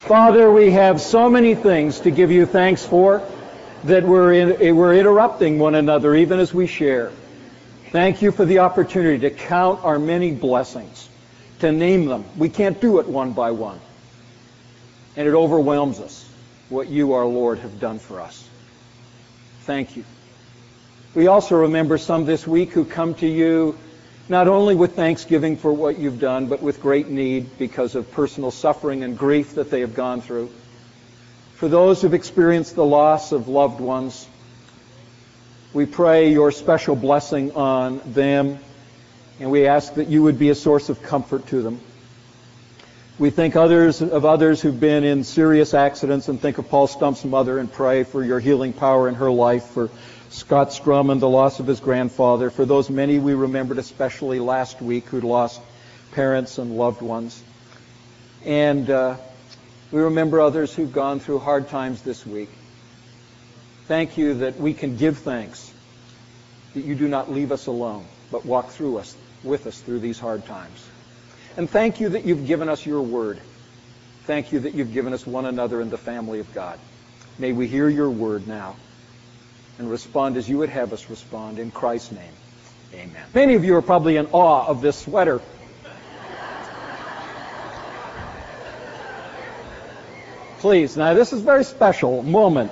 Father, we have so many things to give you thanks for that we're interrupting one another even as we share. Thank you for the opportunity to count our many blessings, to name them. We can't do it one by one. And it overwhelms us what you, our Lord, have done for us. Thank you. We also remember some this week who come to you not only with thanksgiving for what you've done, but with great need because of personal suffering and grief that they have gone through. For those who've experienced the loss of loved ones, we pray your special blessing on them, and we ask that you would be a source of comfort to them. We think of others who've been in serious accidents, and think of Paul Stump's mother and pray for your healing power in her life, for Scott Strum and the loss of his grandfather, for those many we remembered especially last week who'd lost parents and loved ones. And we remember others who've gone through hard times this week. Thank you that we can give thanks, that you do not leave us alone, but walk with us through these hard times. And thank you that you've given us your word. Thank you that you've given us one another in the family of God. May we hear your word now and respond as you would have us respond. In Christ's name, amen. Many of you are probably in awe of this sweater. Please, now this is a very special moment.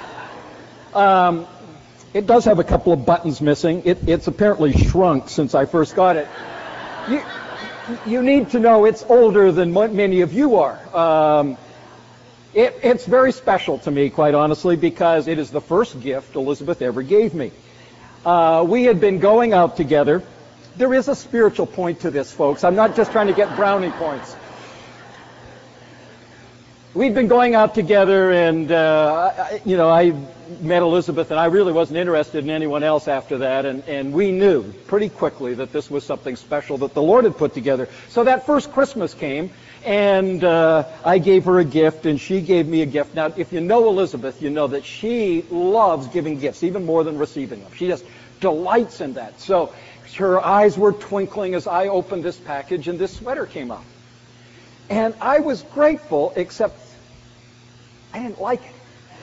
It does have a couple of buttons missing. It's apparently shrunk since I first got it. You need to know it's older than many of you are. It's very special to me, quite honestly, because it is the first gift Elizabeth ever gave me. We had been going out together. There is a spiritual point to this, folks. I'm not just trying to get brownie points. We'd been going out together, and I met Elizabeth, and I really wasn't interested in anyone else after that, and we knew pretty quickly that this was something special that the Lord had put together. So that first Christmas came, and I gave her a gift, and she gave me a gift. Now, if you know Elizabeth, you know that she loves giving gifts, even more than receiving them. She just delights in that. So her eyes were twinkling as I opened this package, and this sweater came up. And I was grateful, except I didn't like it.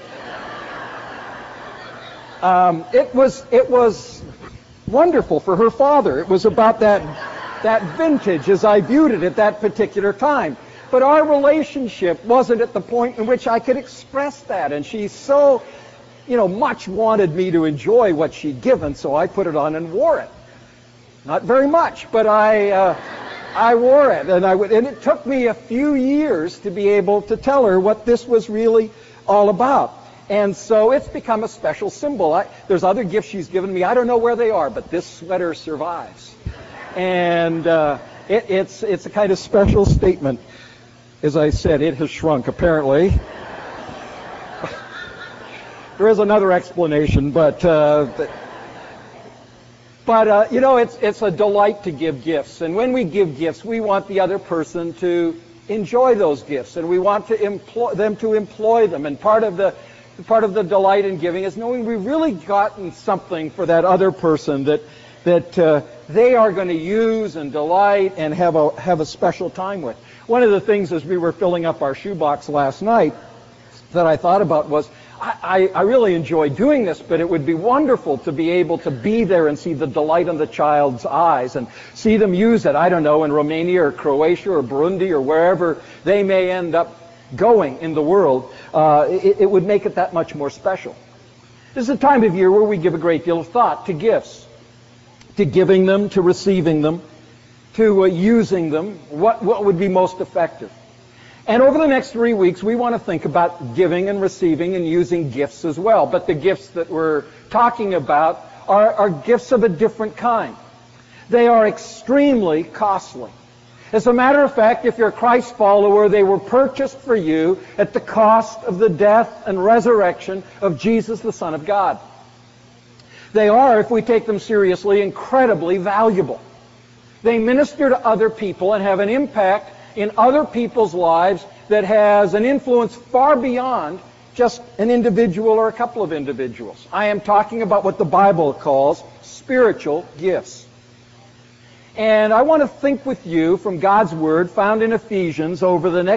It was wonderful for her father. It was about that vintage as I viewed it at that particular time. But our relationship wasn't at the point in which I could express that. And she so, much wanted me to enjoy what she'd given, so I put it on and wore it. Not very much, but I wore it, and it took me a few years to be able to tell her what this was really all about. And so it's become a special symbol. There's other gifts she's given me. I don't know where they are, but this sweater survives. And it's a kind of special statement. As I said, it has shrunk, apparently. There is another explanation, but it's a delight to give gifts. And when we give gifts, we want the other person to enjoy those gifts, and we want them to employ them. And part of the delight in giving is knowing we've really gotten something for that other person that they are going to use and delight and have a special time with. One of the things as we were filling up our shoebox last night that I thought about was, I really enjoy doing this, but it would be wonderful to be able to be there and see the delight in the child's eyes and see them use it, I don't know, in Romania or Croatia or Burundi or wherever they may end up going in the world. It would make it that much more special. This is a time of year where we give a great deal of thought to gifts, to giving them, to receiving them, to using them, what would be most effective. And over the next 3 weeks, we want to think about giving and receiving and using gifts as well. But the gifts that we're talking about are gifts of a different kind. They are extremely costly. As a matter of fact, if you're a Christ follower, they were purchased for you at the cost of the death and resurrection of Jesus, the Son of God. They are, if we take them seriously, incredibly valuable. They minister to other people and have an impact in other people's lives that has an influence far beyond just an individual or a couple of individuals. I am talking about what the Bible calls spiritual gifts. And I want to think with you from God's Word found in Ephesians over the next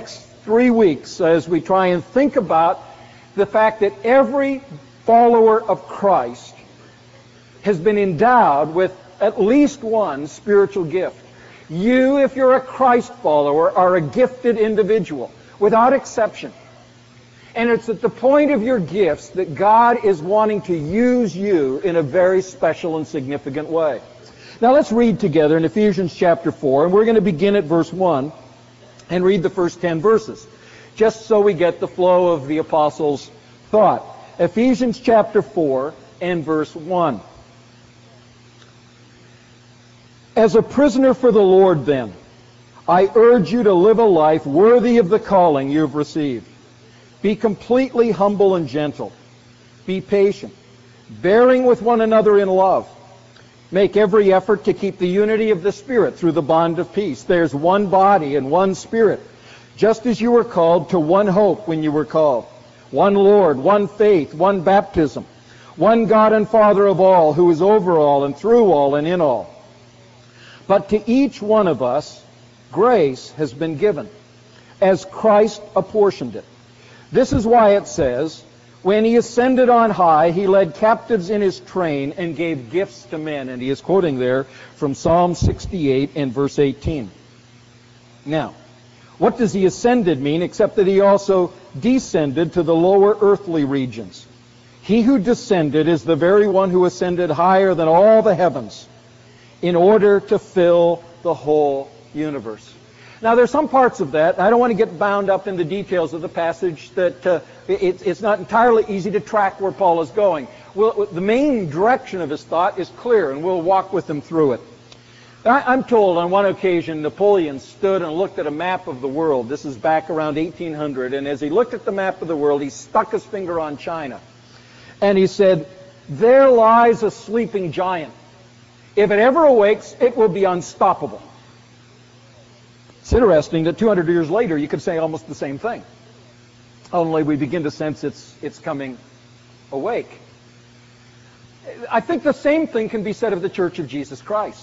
3 weeks as we try and think about the fact that every follower of Christ has been endowed with at least one spiritual gift. You, if you're a Christ follower, are a gifted individual, without exception. And it's at the point of your gifts that God is wanting to use you in a very special and significant way. Now let's read together in Ephesians chapter 4, and we're going to begin at verse 1 and read the first 10 verses, just so we get the flow of the apostles' thought. Ephesians chapter 4 and verse 1. As a prisoner for the Lord, then, I urge you to live a life worthy of the calling you have received. Be completely humble and gentle. Be patient, bearing with one another in love. Make every effort to keep the unity of the Spirit through the bond of peace. There's one body and one Spirit, just as you were called to one hope when you were called. One Lord, one faith, one baptism, one God and Father of all, who is over all and through all and in all. But to each one of us, grace has been given, as Christ apportioned it. This is why it says, when he ascended on high, he led captives in his train and gave gifts to men. And he is quoting there from Psalm 68 and verse 18. Now, what does he ascended mean except that he also descended to the lower earthly regions? He who descended is the very one who ascended higher than all the heavens in order to fill the whole universe. Now, there's some parts of that. I don't want to get bound up in the details of the passage that it's not entirely easy to track where Paul is going. The main direction of his thought is clear, and we'll walk with him through it. I'm told on one occasion Napoleon stood and looked at a map of the world. This is back around 1800, and as he looked at the map of the world, he stuck his finger on China. And he said, "There lies a sleeping giant. If it ever awakes, it will be unstoppable." It's interesting that 200 years later you could say almost the same thing, only we begin to sense it's coming awake. I think the same thing can be said of the Church of Jesus Christ.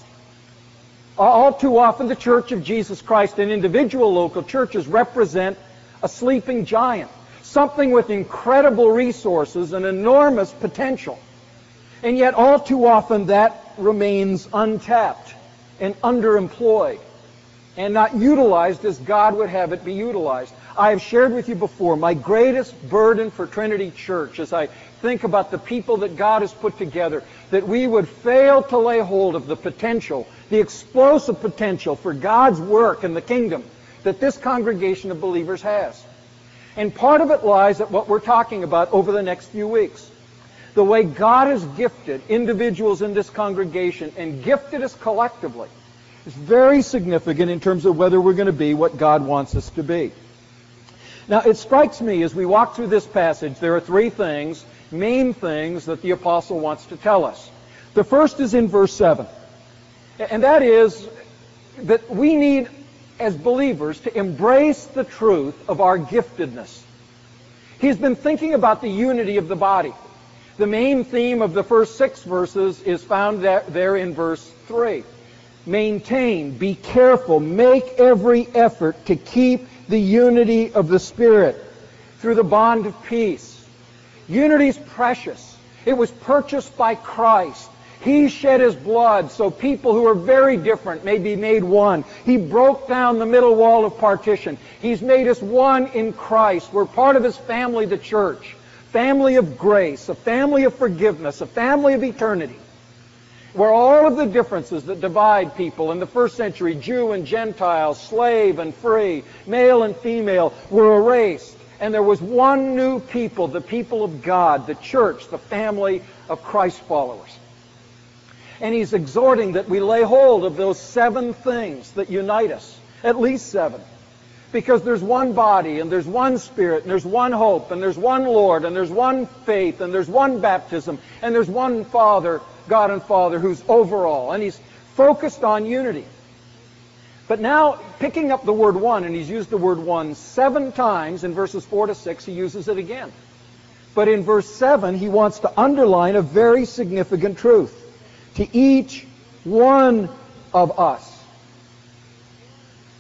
All too often the Church of Jesus Christ and individual local churches represent a sleeping giant, something with incredible resources and enormous potential. And yet all too often that remains untapped and underemployed and not utilized as God would have it be utilized. I have shared with you before my greatest burden for Trinity Church as I think about the people that God has put together, that we would fail to lay hold of the potential, the explosive potential for God's work in the kingdom that this congregation of believers has. And part of it lies at what we're talking about over the next few weeks. The way God has gifted individuals in this congregation and gifted us collectively is very significant in terms of whether we're going to be what God wants us to be. Now, it strikes me as we walk through this passage, there are three things, main things, that the apostle wants to tell us. The first is in verse 7, and that is that we need, as believers, to embrace the truth of our giftedness. He's been thinking about the unity of the body. The main theme of the first 6 verses is found there in verse 3. Maintain, be careful, make every effort to keep the unity of the Spirit through the bond of peace. Unity is precious. It was purchased by Christ. He shed his blood so people who are very different may be made one. He broke down the middle wall of partition. He's made us one in Christ. We're part of his family, the church. Family of grace, a family of forgiveness, a family of eternity, where all of the differences that divide people in the first century, Jew and Gentile, slave and free, male and female, were erased. And there was one new people, the people of God, the church, the family of Christ followers. And he's exhorting that we lay hold of those 7 things that unite us, at least 7. Because there's one body, and there's one Spirit, and there's one hope, and there's one Lord, and there's one faith, and there's one baptism, and there's one Father, God and Father, who's over all. And he's focused on unity. But now, picking up the word one, and he's used the word one 7 times in verses 4 to 6, he uses it again. But in verse 7, he wants to underline a very significant truth. To each one of us.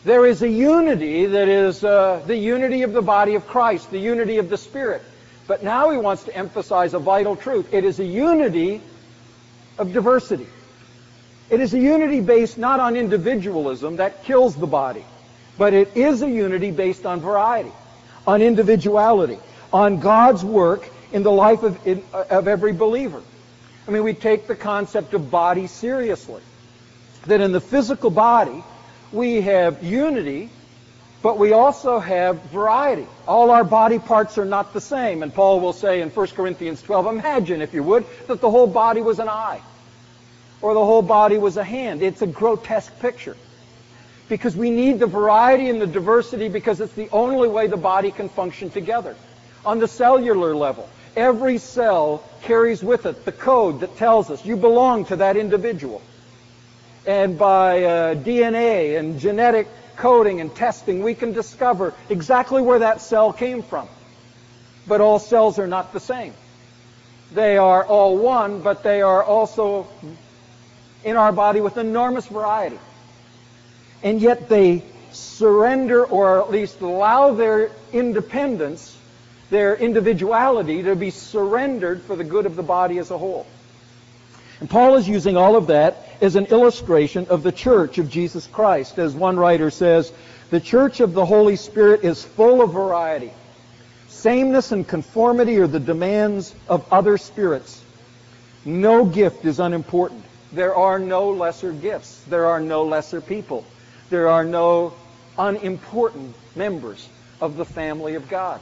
There is a unity that is the unity of the body of Christ, the unity of the Spirit. But now he wants to emphasize a vital truth. It is a unity of diversity. It is a unity based not on individualism, that kills the body, but it is a unity based on variety, on individuality, on God's work in the life of every believer. I mean, we take the concept of body seriously. That in the physical body, we have unity, but we also have variety. All our body parts are not the same. And Paul will say in 1 Corinthians 12, imagine, if you would, that the whole body was an eye, or the whole body was a hand. It's a grotesque picture. Because we need the variety and the diversity because it's the only way the body can function together. On the cellular level, every cell carries with it the code that tells us you belong to that individual. And by DNA and genetic coding and testing, we can discover exactly where that cell came from. But all cells are not the same. They are all one, but they are also in our body with enormous variety. And yet they surrender, or at least allow their independence, their individuality to be surrendered for the good of the body as a whole. And Paul is using all of that as an illustration of the church of Jesus Christ. As one writer says, the church of the Holy Spirit is full of variety. Sameness and conformity are the demands of other spirits. No gift is unimportant. There are no lesser gifts. There are no lesser people. There are no unimportant members of the family of God.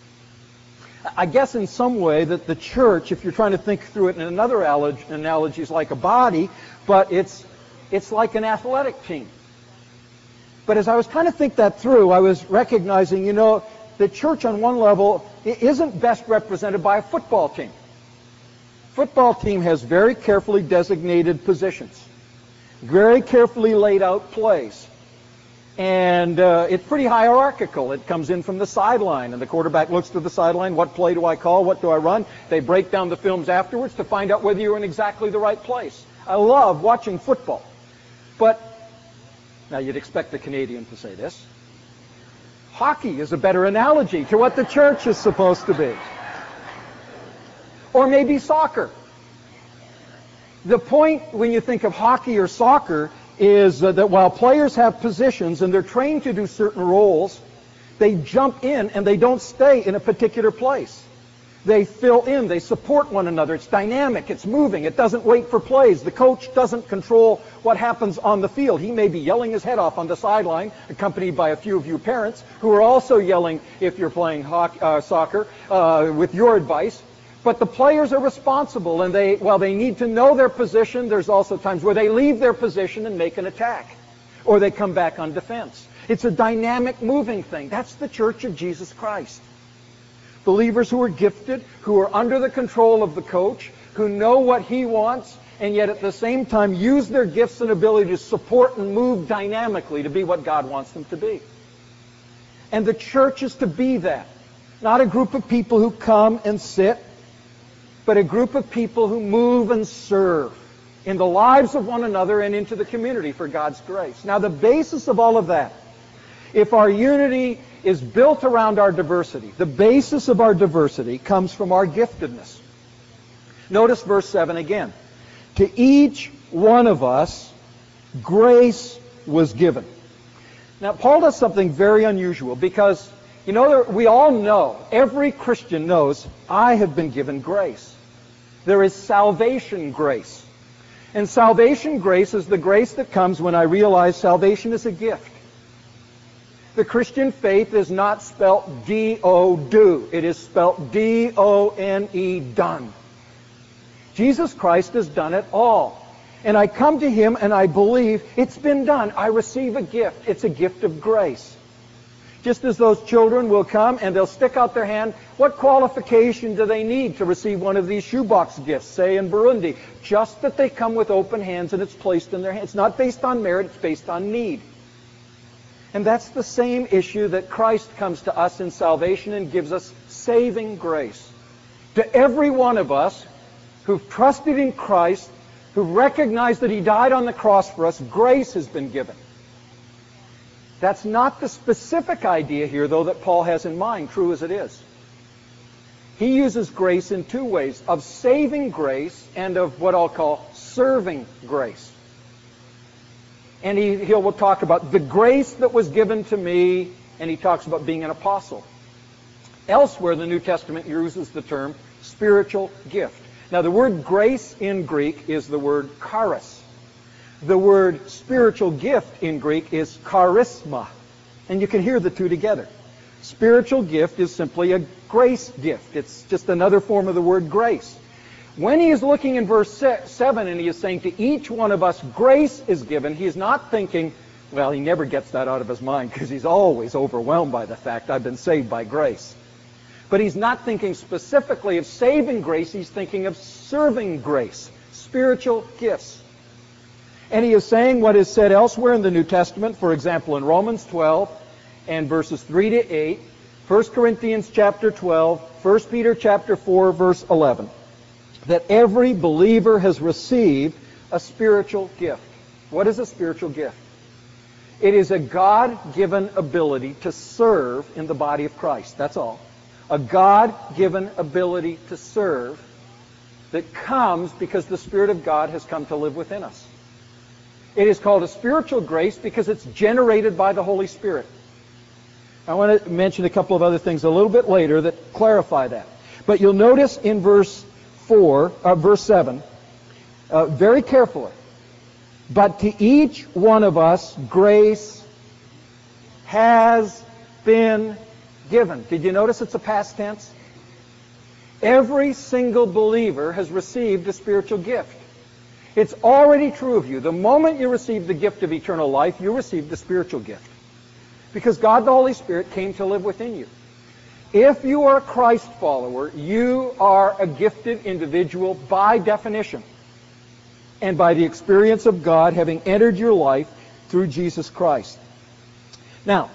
I guess in some way that the church, if you're trying to think through it in another analogy, is like a body, but it's like an athletic team. But as I was trying to think that through, I was recognizing, the church on one level isn't best represented by a football team. Football team has very carefully designated positions, very carefully laid out plays. And it's pretty hierarchical. It comes in from the sideline, and the quarterback looks to the sideline. What play do I call? What do I run? They break down the films afterwards to find out whether you're in exactly the right place. I love watching football. But, now you'd expect the Canadian to say this, hockey is a better analogy to what the church is supposed to be. Or maybe soccer. The point when you think of hockey or soccer is that while players have positions and they're trained to do certain roles, they jump in and they don't stay in a particular place. They fill in, they support one another. It's dynamic, it's moving, it doesn't wait for plays. The coach doesn't control what happens on the field. He may be yelling his head off on the sideline, accompanied by a few of you parents who are also yelling if you're playing soccer with your advice. But the players are responsible, and while they need to know their position, there's also times where they leave their position and make an attack, or they come back on defense. It's a dynamic, moving thing. That's the church of Jesus Christ. Believers who are gifted, who are under the control of the coach, who know what he wants, and yet at the same time use their gifts and ability to support and move dynamically to be what God wants them to be. And the church is to be that. Not a group of people who come and sit, but a group of people who move and serve in the lives of one another and into the community for God's grace. Now, the basis of all of that, if our unity is built around our diversity, the basis of our diversity comes from our giftedness. Notice verse 7 again. To each one of us, grace was given. Now, Paul does something very unusual because, we all know, every Christian knows, I have been given grace. There is salvation grace. And salvation grace is the grace that comes when I realize salvation is a gift. The Christian faith is not spelt D-O, do. It is spelt D-O-N-E, done. Jesus Christ has done it all. And I come to Him and I believe it's been done. I receive a gift. It's a gift of grace. Just as those children will come and they'll stick out their hand, what qualification do they need to receive one of these shoebox gifts, say in Burundi? Just that they come with open hands and it's placed in their hands. It's not based on merit, it's based on need. And that's the same issue that Christ comes to us in salvation and gives us saving grace. To every one of us who've trusted in Christ, who recognize that He died on the cross for us, grace has been given. That's not the specific idea here, though, that Paul has in mind, true as it is. He uses grace in two ways, of saving grace and of what I'll call serving grace. And he will talk about the grace that was given to me, and he talks about being an apostle. Elsewhere, the New Testament uses the term spiritual gift. Now, the word grace in Greek is the word charis. The word spiritual gift in Greek is charisma. And you can hear the two together. Spiritual gift is simply a grace gift. It's just another form of the word grace. When he is looking in verse 7 and he is saying to each one of us, grace is given, he is not thinking, well, he never gets that out of his mind because he's always overwhelmed by the fact I've been saved by grace. But he's not thinking specifically of saving grace, he's thinking of serving grace, spiritual gifts. And he is saying what is said elsewhere in the New Testament, for example, in Romans 12 and verses 3 to 8, 1 Corinthians chapter 12, 1 Peter chapter 4, verse 11, that every believer has received a spiritual gift. What is a spiritual gift? It is a God-given ability to serve in the body of Christ. That's all. A God-given ability to serve that comes because the Spirit of God has come to live within us. It is called a spiritual grace because it's generated by the Holy Spirit. I want to mention a couple of other things a little bit later that clarify that. But you'll notice in verse 7, very carefully, but to each one of us grace has been given. Did you notice it's a past tense? Every single believer has received a spiritual gift. It's already true of you. The moment you receive the gift of eternal life, you receive the spiritual gift. Because God the Holy Spirit came to live within you. If you are a Christ follower, you are a gifted individual by definition. And by the experience of God having entered your life through Jesus Christ. Now,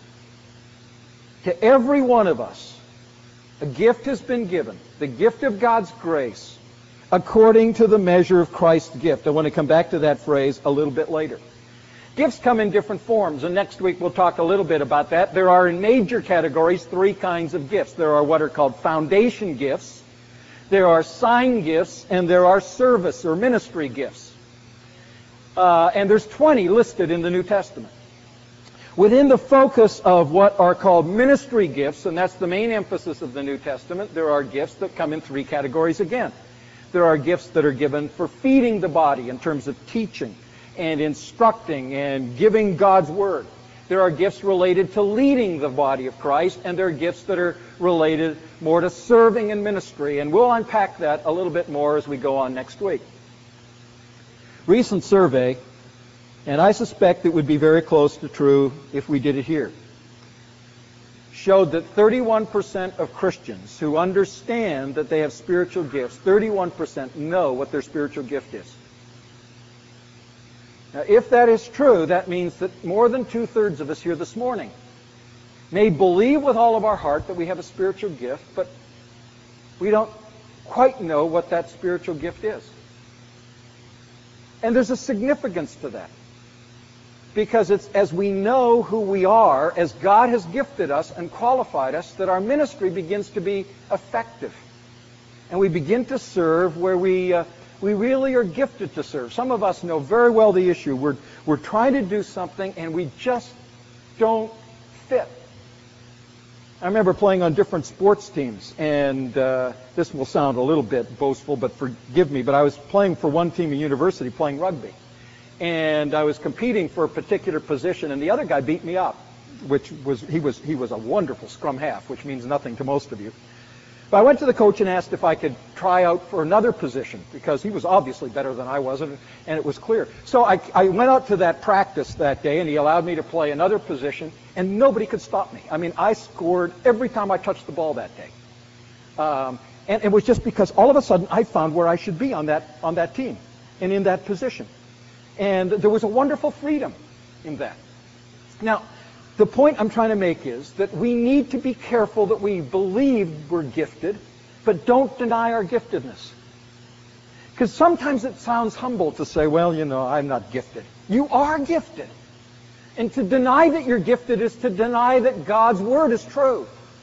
to every one of us, a gift has been given. The gift of God's grace. According to the measure of Christ's gift. I want to come back to that phrase a little bit later. Gifts come in different forms, and next week we'll talk a little bit about that. There are, in major categories, three kinds of gifts. There are what are called foundation gifts, there are sign gifts, and there are service or ministry gifts. And there's 20 listed in the New Testament. Within the focus of what are called ministry gifts, and that's the main emphasis of the New Testament, there are gifts that come in three categories again. There are gifts that are given for feeding the body in terms of teaching and instructing and giving God's Word. There are gifts related to leading the body of Christ, and there are gifts that are related more to serving and ministry. And we'll unpack that a little bit more as we go on next week. Recent survey, and I suspect it would be very close to true if we did it here, showed that 31% of Christians who understand that they have spiritual gifts, 31% know what their spiritual gift is. Now, if that is true, that means that more than 2/3 of us here this morning may believe with all of our heart that we have a spiritual gift, but we don't quite know what that spiritual gift is. And there's a significance to that. Because it's as we know who we are, as God has gifted us and qualified us, that our ministry begins to be effective. And we begin to serve where we really are gifted to serve. Some of us know very well the issue. We're trying to do something and we just don't fit. I remember playing on different sports teams, and this will sound a little bit boastful, but forgive me, but I was playing for one team in university, playing rugby. And I was competing for a particular position, and the other guy beat me up, he was a wonderful scrum half, which means nothing to most of you. But I went to the coach and asked if I could try out for another position, because he was obviously better than I was, and it was clear. So I went out to that practice that day, and he allowed me to play another position, and nobody could stop me. I mean, I scored every time I touched the ball that day. And it was just because all of a sudden I found where I should be on that team and in that position. And there was a wonderful freedom in that. Now, the point I'm trying to make is that we need to be careful that we believe we're gifted, but don't deny our giftedness. Because sometimes it sounds humble to say, well, I'm not gifted. You are gifted. And to deny that you're gifted is to deny that God's Word is true.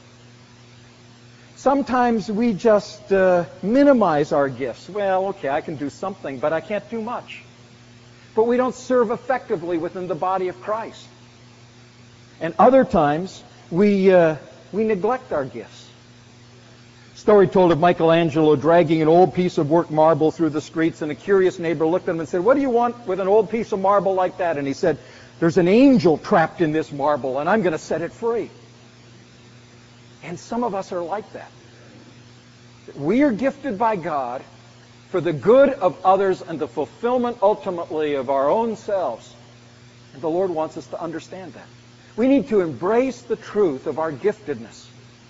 Sometimes we just minimize our gifts. Well, okay, I can do something, but I can't do much. But we don't serve effectively within the body of Christ. And other times, we neglect our gifts. Story told of Michelangelo dragging an old piece of worked marble through the streets, and a curious neighbor looked at him and said, "What do you want with an old piece of marble like that?" And he said, "There's an angel trapped in this marble, and I'm going to set it free." And some of us are like that. We are gifted by God for the good of others and the fulfillment ultimately of our own selves. And the Lord wants us to understand that. We need to embrace the truth of our giftedness.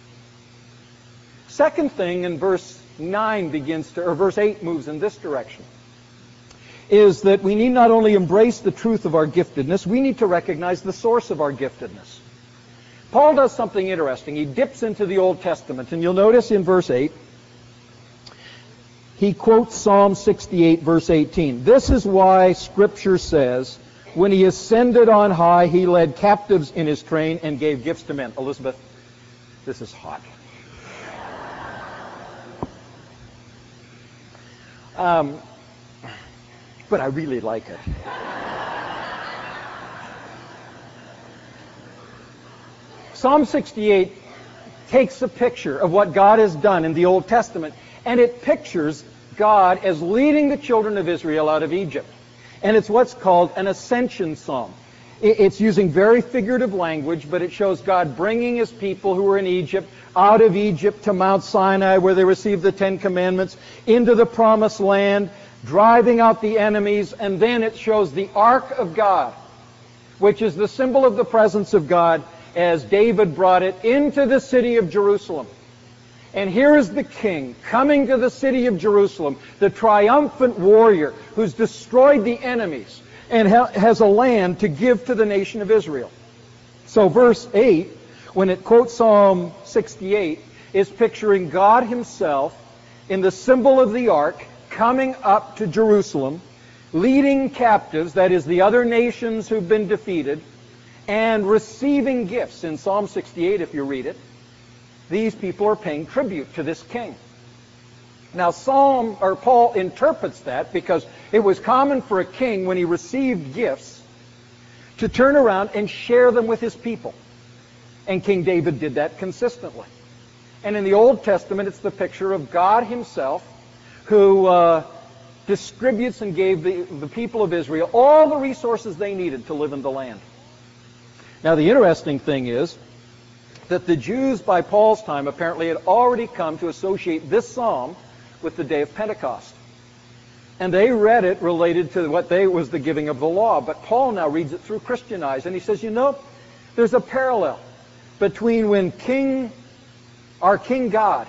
Second thing in verse 8 moves in this direction, is that we need not only embrace the truth of our giftedness, we need to recognize the source of our giftedness. Paul does something interesting. He dips into the Old Testament, and you'll notice in verse 8, he quotes Psalm 68, verse 18. This is why Scripture says, when he ascended on high, he led captives in his train and gave gifts to men. Elizabeth, this is hot. But I really like it. Psalm 68 takes a picture of what God has done in the Old Testament, and it pictures God as leading the children of Israel out of Egypt. And it's what's called an ascension psalm. It's using very figurative language, but it shows God bringing his people who were in Egypt out of Egypt to Mount Sinai, where they received the Ten Commandments, into the Promised Land, driving out the enemies, and then it shows the Ark of God, which is the symbol of the presence of God, as David brought it into the city of Jerusalem. And here is the king coming to the city of Jerusalem, the triumphant warrior who's destroyed the enemies and has a land to give to the nation of Israel. So verse 8, when it quotes Psalm 68, is picturing God himself in the symbol of the ark coming up to Jerusalem, leading captives, that is the other nations who've been defeated, and receiving gifts. In Psalm 68, if you read it, these people are paying tribute to this king. Now Paul interprets that because it was common for a king, when he received gifts, to turn around and share them with his people. And King David did that consistently. And in the Old Testament, it's the picture of God himself who distributes and gave the people of Israel all the resources they needed to live in the land. Now the interesting thing is that the Jews by Paul's time apparently had already come to associate this psalm with the day of Pentecost. And they read it related to what was the giving of the law. But Paul now reads it through Christian eyes, and he says, there's a parallel between when our King God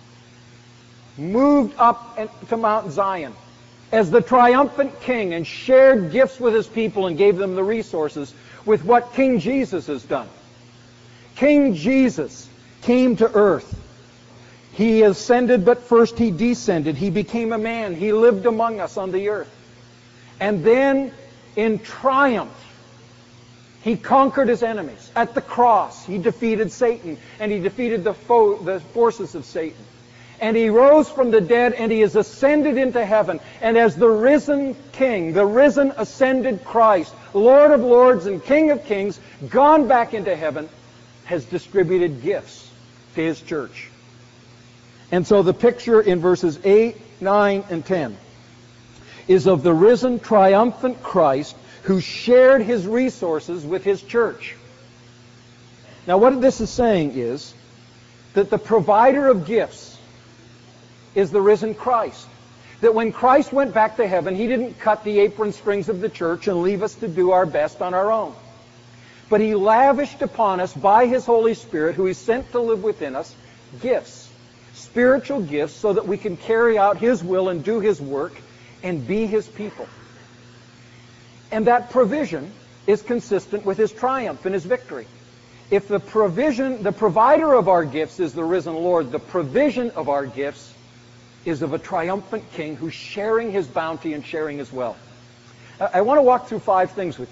moved up to Mount Zion as the triumphant king and shared gifts with his people and gave them the resources, with what King Jesus has done. King Jesus came to earth. He ascended, but first he descended. He became a man. He lived among us on the earth. And then, in triumph, he conquered his enemies. At the cross, he defeated Satan, and he defeated the forces of Satan. And he rose from the dead, and he has ascended into heaven. And as the risen King, the risen, ascended Christ, Lord of lords and King of kings, gone back into heaven, has distributed gifts to his church. And so the picture in verses 8, 9, and 10 is of the risen, triumphant Christ who shared his resources with his church. Now what this is saying is that the provider of gifts is the risen Christ. That when Christ went back to heaven, he didn't cut the apron strings of the church and leave us to do our best on our own. But he lavished upon us by his Holy Spirit, who he sent to live within us, gifts, spiritual gifts, so that we can carry out his will and do his work and be his people. And that provision is consistent with his triumph and his victory. If the provider of our gifts is the risen Lord, the provision of our gifts is of a triumphant king who's sharing his bounty and sharing his wealth. I want to walk through 5 things with you.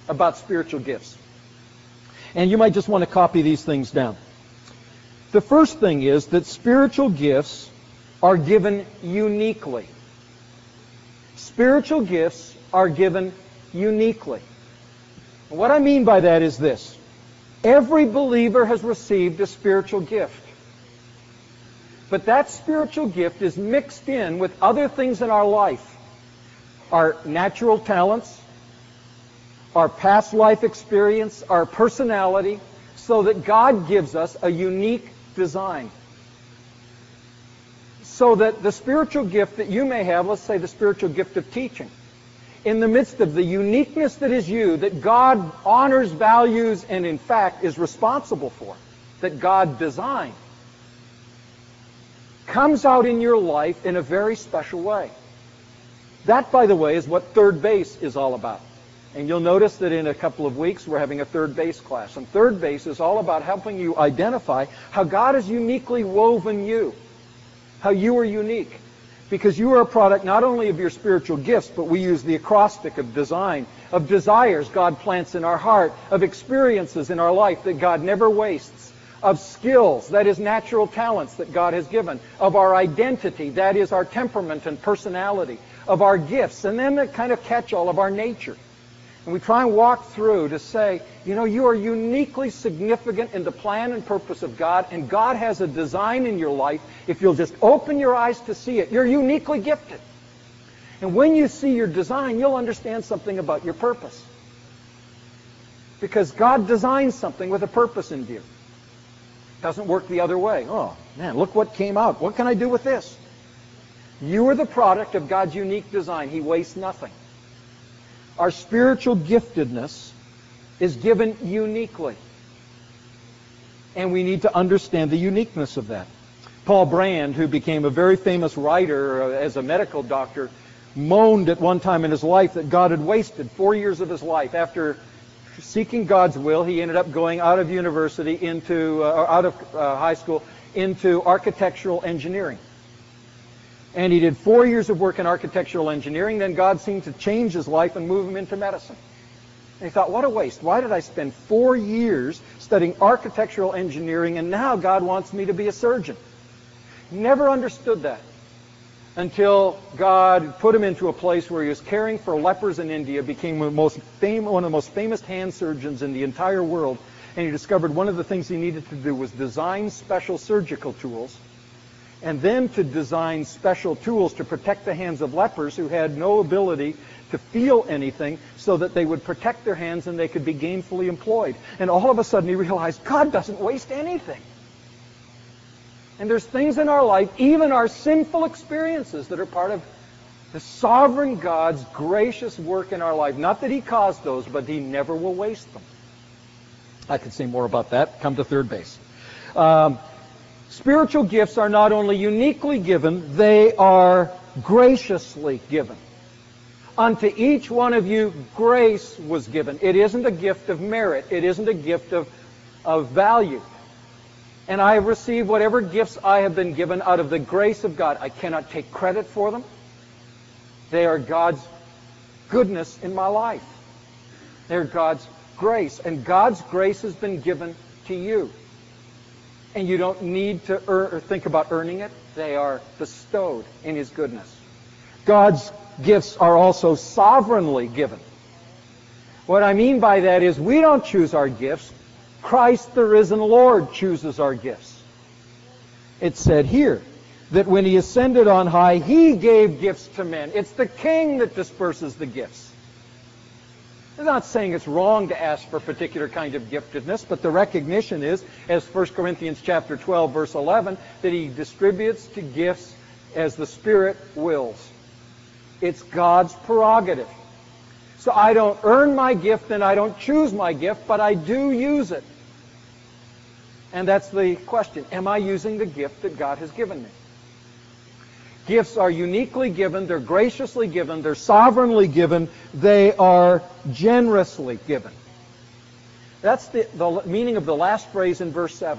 about spiritual gifts. And you might just want to copy these things down. The first thing is that spiritual gifts are given uniquely. Spiritual gifts are given uniquely. And what I mean by that is this. Every believer has received a spiritual gift. But that spiritual gift is mixed in with other things in our life. Our natural talents, our past life experience, our personality, so that God gives us a unique design. So that the spiritual gift that you may have, let's say the spiritual gift of teaching, in the midst of the uniqueness that is you, that God honors, values, and in fact is responsible for, that God designed, comes out in your life in a very special way. That, by the way, is what third base is all about. And you'll notice that in a couple of weeks we're having a third base class. And third base is all about helping you identify how God has uniquely woven you, how you are unique. Because you are a product not only of your spiritual gifts, but we use the acrostic of design, of desires God plants in our heart, of experiences in our life that God never wastes, of skills, that is natural talents that God has given, of our identity, that is our temperament and personality, of our gifts, and then the kind of catch-all of our nature. And we try and walk through to say, you are uniquely significant in the plan and purpose of God, and God has a design in your life. If you'll just open your eyes to see it, you're uniquely gifted. And when you see your design, you'll understand something about your purpose. Because God designed something with a purpose in view. It doesn't work the other way. Oh, man, look what came out. What can I do with this? You are the product of God's unique design. He wastes nothing. Our spiritual giftedness is given uniquely. And we need to understand the uniqueness of that. Paul Brand, who became a very famous writer as a medical doctor, moaned at one time in his life that God had wasted 4 years of his life. After seeking God's will, he ended up going out of university out of high school into architectural engineering. And he did 4 years of work in architectural engineering. Then God seemed to change his life and move him into medicine. And he thought, what a waste. Why did I spend 4 years studying architectural engineering, and now God wants me to be a surgeon? Never understood that until God put him into a place where he was caring for lepers in India, became one of the most famous hand surgeons in the entire world. And he discovered one of the things he needed to do was design special surgical tools, and then to design special tools to protect the hands of lepers who had no ability to feel anything, so that they would protect their hands and they could be gainfully employed. And all of a sudden he realized God doesn't waste anything. And there's things in our life, even our sinful experiences, that are part of the sovereign God's gracious work in our life. Not that he caused those, but he never will waste them. I could say more about that. Come to third base. Spiritual gifts are not only uniquely given, they are graciously given. Unto each one of you, grace was given. It isn't a gift of merit. It isn't a gift of value. And I have received whatever gifts I have been given out of the grace of God. I cannot take credit for them. They are God's goodness in my life. They're God's grace. And God's grace has been given to you. And you don't need to earn or think about earning it. They are bestowed in his goodness. God's gifts are also sovereignly given. What I mean by that is we don't choose our gifts. Christ the risen Lord chooses our gifts. It's said here that when he ascended on high, he gave gifts to men. It's the king that disperses the gifts. I'm not saying it's wrong to ask for a particular kind of giftedness, but the recognition is, as 1 Corinthians chapter 12, verse 11, that he distributes to gifts as the Spirit wills. It's God's prerogative. So I don't earn my gift and I don't choose my gift, but I do use it. And that's the question. Am I using the gift that God has given me? Gifts are uniquely given, they're graciously given, they're sovereignly given, they are generously given. That's the meaning of the last phrase in verse 7,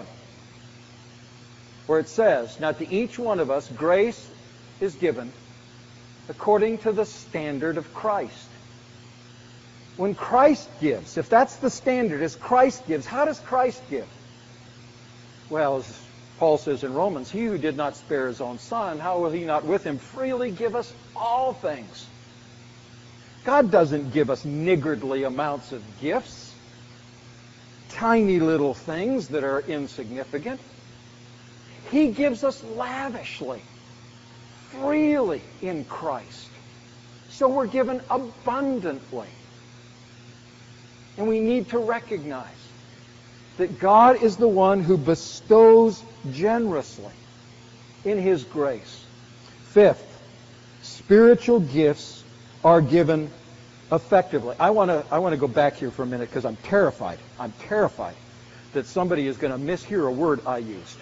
where it says, now to each one of us grace is given according to the standard of Christ. When Christ gives, if that's the standard, as Christ gives, how does Christ give? Well, as Paul says in Romans, he who did not spare his own son, how will he not with him freely give us all things? God doesn't give us niggardly amounts of gifts, tiny little things that are insignificant. He gives us lavishly, freely in Christ. So we're given abundantly. And we need to recognize that God is the one who bestows generously in His grace. Fifth, spiritual gifts are given effectively. I want to go back here for a minute because I'm terrified. I'm terrified that somebody is going to mishear a word I used.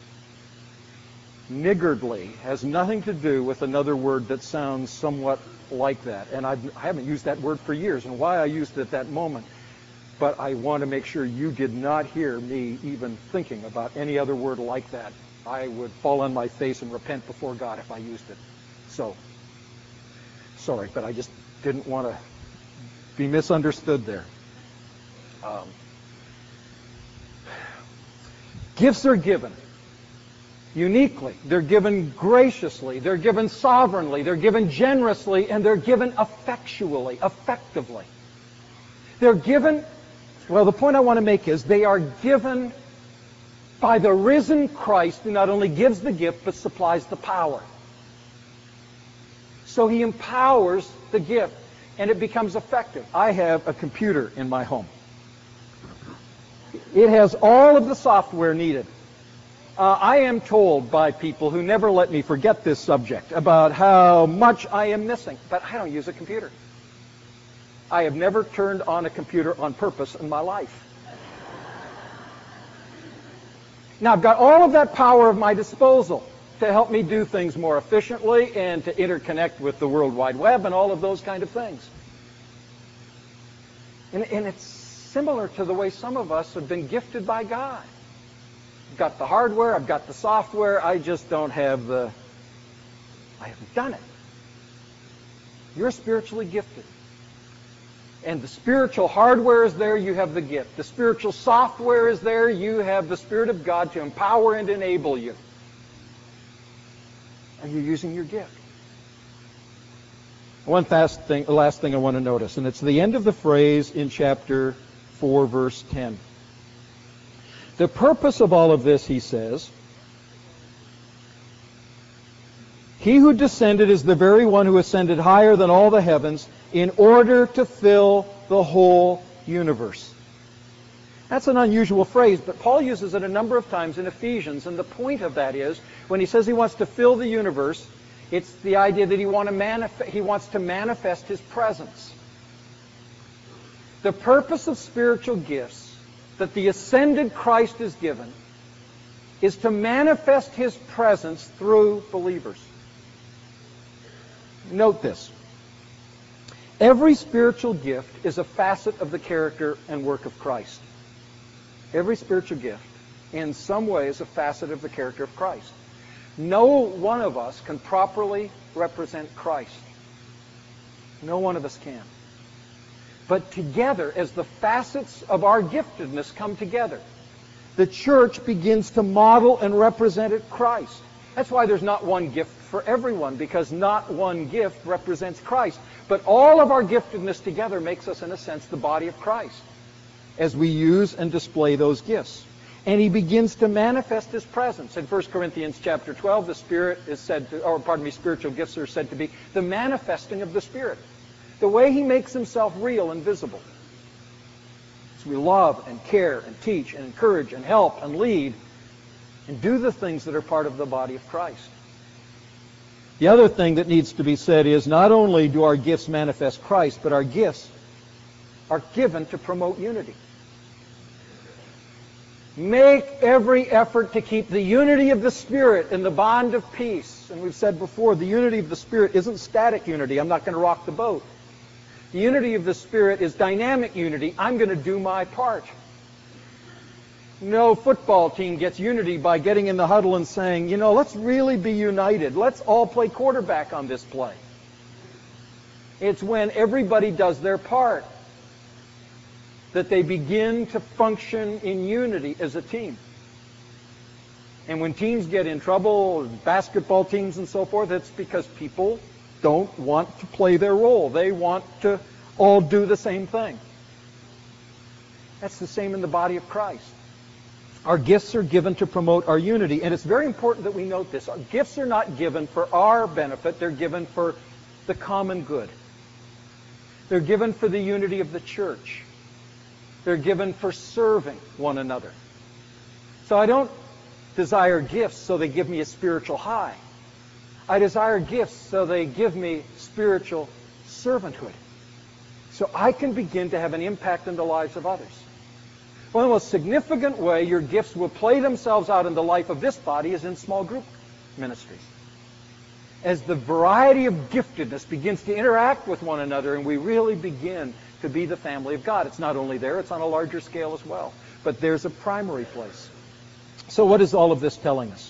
Niggardly has nothing to do with another word that sounds somewhat like that. And I haven't used that word for years, and why I used it at that moment. But I want to make sure you did not hear me even thinking about any other word like that. I would fall on my face and repent before God if I used it. So, sorry, but I just didn't want to be misunderstood there. Gifts are given uniquely. They're given graciously. They're given sovereignly. They're given generously. And they're given effectually, effectively. They're given, well, the point I want to make is they are given by the risen Christ, who not only gives the gift, but supplies the power. So He empowers the gift, and it becomes effective. I have a computer in my home. It has all of the software needed. I am told by people who never let me forget this subject about how much I am missing, but I don't use a computer. I have never turned on a computer on purpose in my life. Now, I've got all of that power at my disposal to help me do things more efficiently and to interconnect with the World Wide Web and all of those kind of things. And it's similar to the way some of us have been gifted by God. I've got the hardware, I've got the software, I just don't have I haven't done it. You're spiritually gifted. And the spiritual hardware is there, you have the gift. The spiritual software is there, you have the Spirit of God to empower and enable you. And you're using your gift. One last thing I want to notice, and it's the end of the phrase in chapter 4, verse 10. The purpose of all of this, he says, He who descended is the very one who ascended higher than all the heavens in order to fill the whole universe. That's an unusual phrase, but Paul uses it a number of times in Ephesians, and the point of that is, when he says he wants to fill the universe, it's the idea that he wants to manifest his presence. The purpose of spiritual gifts that the ascended Christ is given is to manifest His presence through believers. Note this. Every spiritual gift is a facet of the character and work of Christ. Every spiritual gift, in some way, is a facet of the character of Christ. No one of us can properly represent Christ. No one of us can. But together, as the facets of our giftedness come together, the church begins to model and represent Christ. That's why there's not one gift for everyone, because not one gift represents Christ. But all of our giftedness together makes us, in a sense, the body of Christ, as we use and display those gifts. And He begins to manifest His presence. In 1 Corinthians chapter 12, the Spirit is said to, spiritual gifts are said to be the manifesting of the Spirit. The way He makes Himself real and visible. As we love and care and teach and encourage and help and lead and do the things that are part of the body of Christ. The other thing that needs to be said is not only do our gifts manifest Christ, but our gifts are given to promote unity. Make every effort to keep the unity of the Spirit in the bond of peace. And we've said before, the unity of the Spirit isn't static unity. I'm not going to rock the boat. The unity of the Spirit is dynamic unity. I'm going to do my part. No football team gets unity by getting in the huddle and saying, let's really be united. Let's all play quarterback on this play. It's when everybody does their part. that they begin to function in unity as a team. And when teams get in trouble, basketball teams and so forth, it's because people don't want to play their role. They want to all do the same thing. That's the same in the body of Christ. Our gifts are given to promote our unity. And it's very important that we note this. Our gifts are not given for our benefit. They're given for the common good. They're given for the unity of the church. They're given for serving one another. So I don't desire gifts so they give me a spiritual high. I desire gifts so they give me spiritual servanthood. So I can begin to have an impact in the lives of others. One of the most significant way your gifts will play themselves out in the life of this body is in small group ministries. As the variety of giftedness begins to interact with one another and we really begin to be the family of God. It's not only there, it's on a larger scale as well. But there's a primary place. So what is all of this telling us?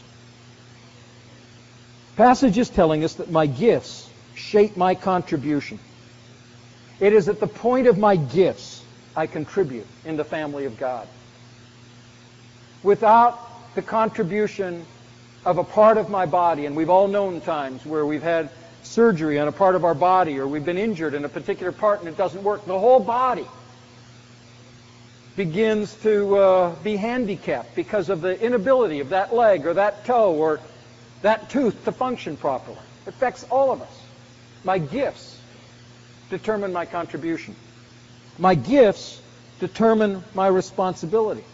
The passage is telling us that my gifts shape my contribution. It is at the point of my gifts I contribute in the family of God. Without the contribution of a part of my body, and we've all known times where we've had surgery on a part of our body or we've been injured in a particular part and it doesn't work, the whole body begins to be handicapped because of the inability of that leg or that toe or that tooth to function properly. It affects all of us. My gifts determine my contribution. My gifts determine my responsibility.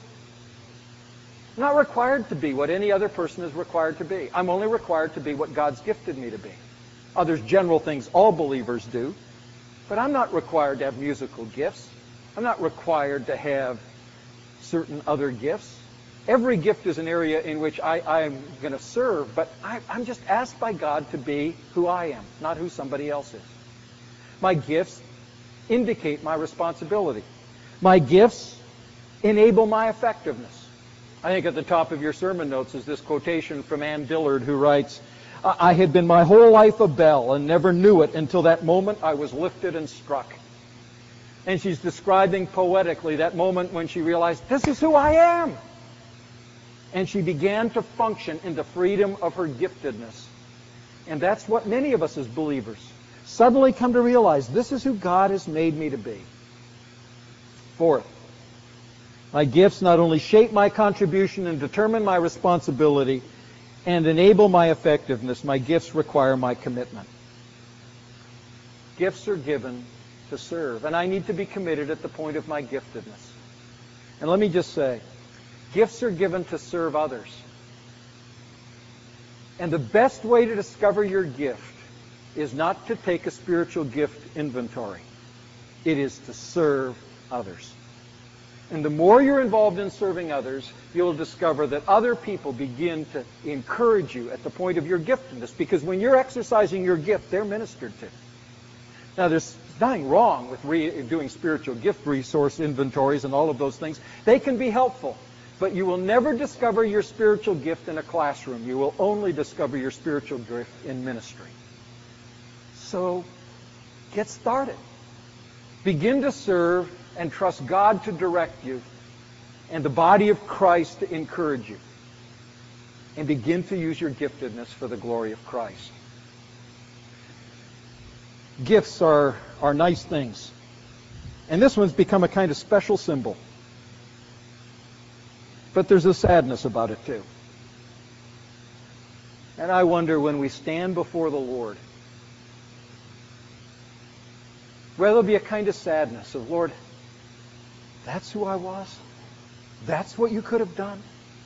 I'm not required to be what any other person is required to be. I'm only required to be what God's gifted me to be. There's general things all believers do, but I'm not required to have musical gifts. I'm not required to have certain other gifts. Every gift is an area in which I'm going to serve, but I'm just asked by God to be who I am, not who somebody else is. My gifts indicate my responsibility. My gifts enable my effectiveness. I think at the top of your sermon notes is this quotation from Ann Dillard, who writes, I had been my whole life a bell and never knew it until that moment I was lifted and struck. And she's describing poetically that moment when she realized, this is who I am. And she began to function in the freedom of her giftedness. And that's what many of us as believers suddenly come to realize, this is who God has made me to be. Fourth, my gifts not only shape my contribution and determine my responsibility and enable my effectiveness, my gifts require my commitment. Gifts are given to serve, and I need to be committed at the point of my giftedness. And let me just say, gifts are given to serve others. And the best way to discover your gift is not to take a spiritual gift inventory. It is to serve others. And the more you're involved in serving others, you'll discover that other people begin to encourage you at the point of your giftedness, because when you're exercising your gift, they're ministered to. Now, there's nothing wrong with doing spiritual gift resource inventories and all of those things. They can be helpful, but you will never discover your spiritual gift in a classroom. You will only discover your spiritual gift in ministry. So, get started. Begin to serve and trust God to direct you and the body of Christ to encourage you. And begin to use your giftedness for the glory of Christ. Gifts are nice things. And this one's become a kind of special symbol. But there's a sadness about it too. And I wonder when we stand before the Lord, whether there'll be a kind of sadness of, Lord, that's who I was? That's what you could have done?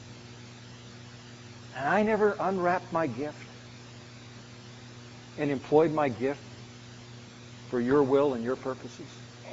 And I never unwrapped my gift and employed my gift for your will and your purposes.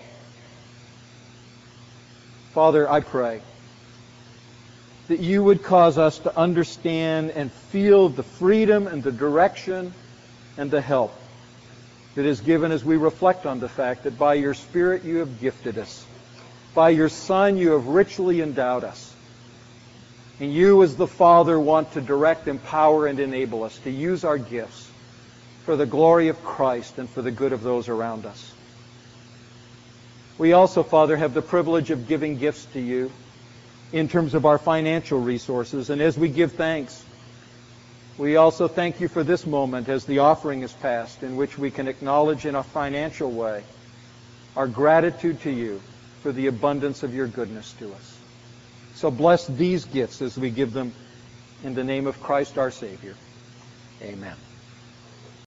Father, I pray that you would cause us to understand and feel the freedom and the direction and the help that is given as we reflect on the fact that by your Spirit you have gifted us. By your Son you have richly endowed us. And you as the Father want to direct, empower, and enable us to use our gifts for the glory of Christ and for the good of those around us. We also, Father, have the privilege of giving gifts to you in terms of our financial resources. And as we give thanks, we also thank you for this moment as the offering is passed, in which we can acknowledge in a financial way our gratitude to you for the abundance of your goodness to us. So bless these gifts as we give them in the name of Christ our Savior. Amen.